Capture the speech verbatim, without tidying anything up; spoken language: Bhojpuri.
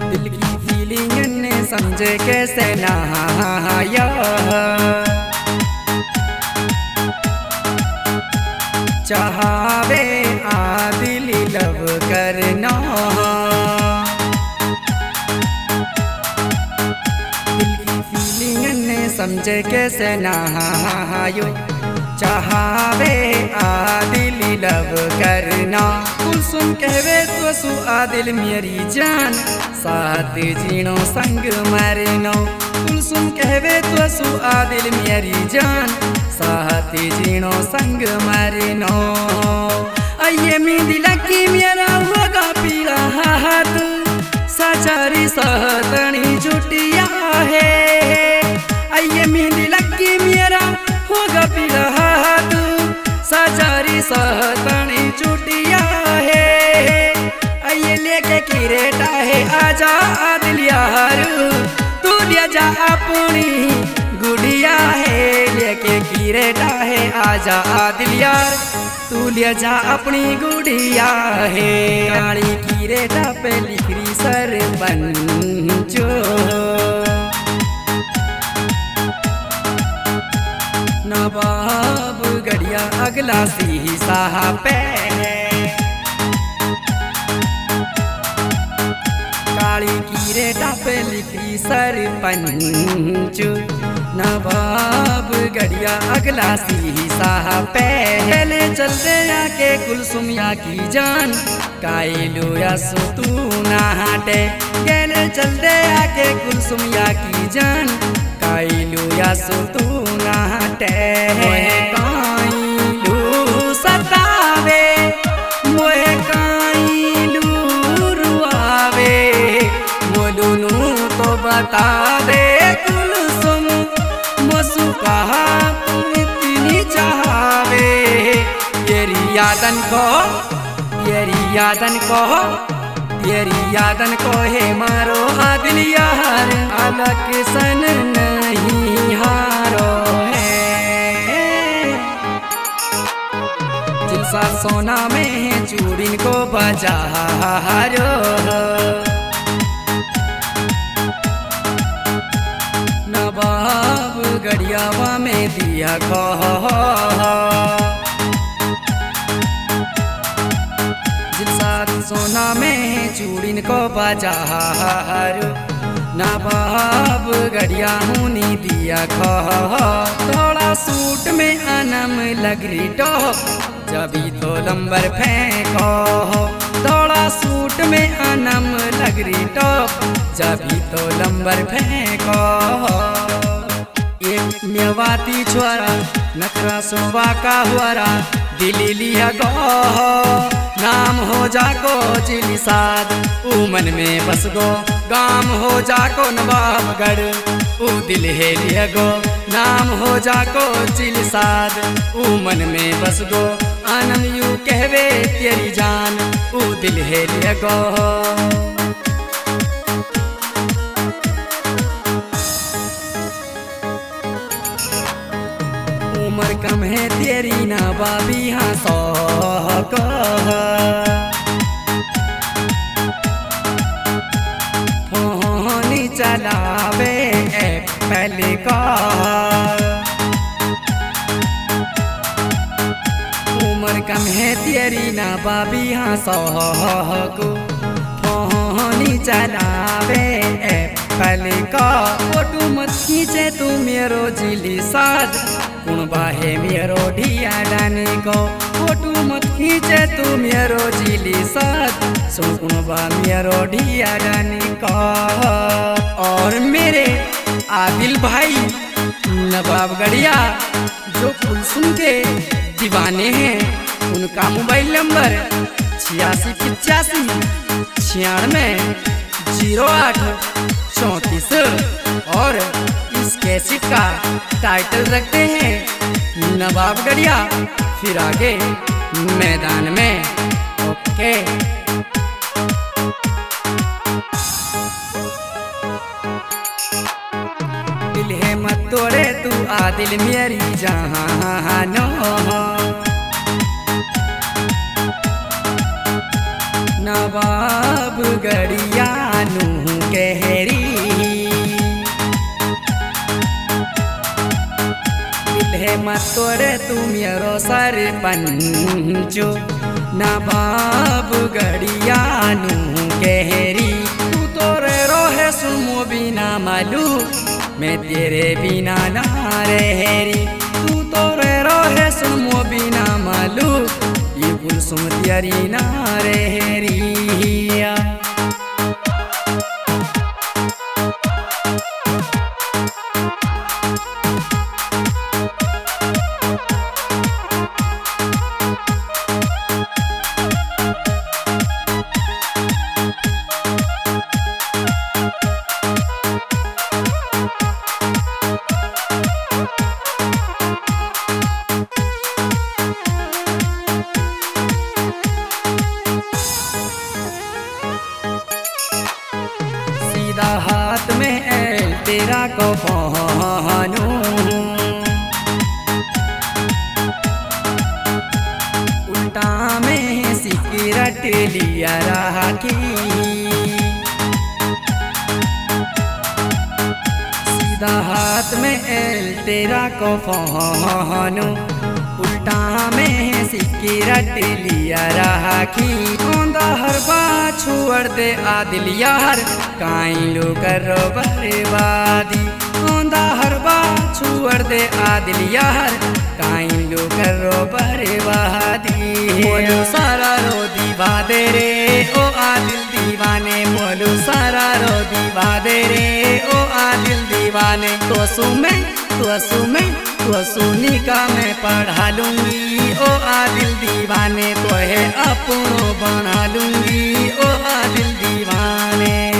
दिल की फीलिंग ने समझे कैसे नहाया, चाहवे आ दिल लव करना। दिल की फीलिंग ने समझे कैसे नहायो, चाहवे आ दिल लव करना। कुलसुम कहवे तो सु आदिल मेरी जान, साथ जीणो संग मरनो। कुलसुम कहवे तो सु आदिल मेरी जान, साथ जीणो संग मरनो। आइए मेरी लकी मेरा होगा पीला हाथ, सचारी सहतनी जुटिया है। आइए मेरी लकी मेरा होगा पीला हाथ, सचारी सहतनी जुटिया है। आइए लेके किरेटा है आजा आदिल यार, तू ले जा अपनी गुड़िया है। लेके किरेटा है आजा आदिल यार, तू ले जा अपनी गुड़िया है। काली किरेटा पे लिखरी सरपंचो, नवाब गढ़िया अगला शीशा पे। काली किरेटा पे लिखी सरपंच, नवाब गढ़िया अगला शीशा पे। ले चलते आके कुलसुमिया की जान, काइलो या सुतू ना हटे। गेले चलते आके कुलसुमिया की जान, काइलो या सुतू ना हटे। मोहे काइलो सतावे, मोहे काइलो रुआवे। मोलूनू तो बता दे कुलसुम, मसु कहा इतनी चाहवे। तेरी यादन को, तेरी यादन को, तेरी यादन को है मारो आदिल यार। अलग सन नहीं हारो है, जिलसा सोना में है चूड़िन को बजारो। नवाब गढ़ियावा में दिया कहो, जिलसा सोना में चूड़िन को बजारो। नवाब गढ़िया हुनी दिया कहो, थोड़ा सूट में अनम लग रही टॉप, जबी तो लंबर फेंको। थोड़ा सूट में अनम लग रही टॉप, जबी तो लंबर फेंको। एक मेवाती छोरा नखरा सोवा का हुआरा, दिली लिया गो नाम हो जाको चिली साद। ऊ मन में बस गो गाम हो जाको नवाबगढ़, ऊ दिल है लिया गो नाम हो जाको चिली साद। ऊ मन में बस गो आनंद यू कहवे तेरी जान, ऊ दिल है लिया गो। उम्र कम है तेरी ना बाबी हाँ सौ को, फोन चलावे एप्पल का। उम्र कम है तेरी ना बाबी हाँ सौ को, फोन चलावे एप्पल का। फोटो मत खींचे तू मेरो जिली साद, कुण बाहे मेरो ढिया डाने को। फोटो मत खींचे तू मेरो जिली साथ, सुन कुण बा मेरो ढिया डाने को। और मेरे आदिल भाई नवाब गढ़िया जो कुलसुम के दीवाने हैं, उनका मोबाइल नंबर छियासी पिचासी छियानवे जीरो आठ चौंतीस। और इस कैसेट का टाइटल रखते हैं नवाब गढ़िया, फिर आगे मैदान में। ओके दिल है मत तोड़े तू आदिल मेरी जहानो, नवाब गढ़िया नू मत तोरे तू मेरो सर पंचो ना बाब गड़ियानू कहरी तू तोरे रोहे सुमो बिना मालू मैं तेरे बिना ना रहरी तू तोरे रोहे सुमो बिना मालू ये कुलसुम तेरी ना रहरी हाथ में एल तेरा को पहनू उल्टा में सिगरेट लिया राखी सीधा हाथ में एल तेरा को पहनू उल्टा में सिगरेट लिया राखी औंधा हर बात छोड़ दे आदिल यार काई लो करो बर्बादी औंधा हर बात छोड़ दे आदिल यार काई लो करो बर्बादी मोलू सारा रो दीवा दे रे ओ आदिल दीवाने मोलू सारा रो दीवा दे रे ओ आदिल दीवाने तो सुमे तो सुमे तो सुनी का मैं पढ़ा लूंगी ओ आदिल दीवाने तो है अपनों बना लूंगी ओ आदिल दीवाने।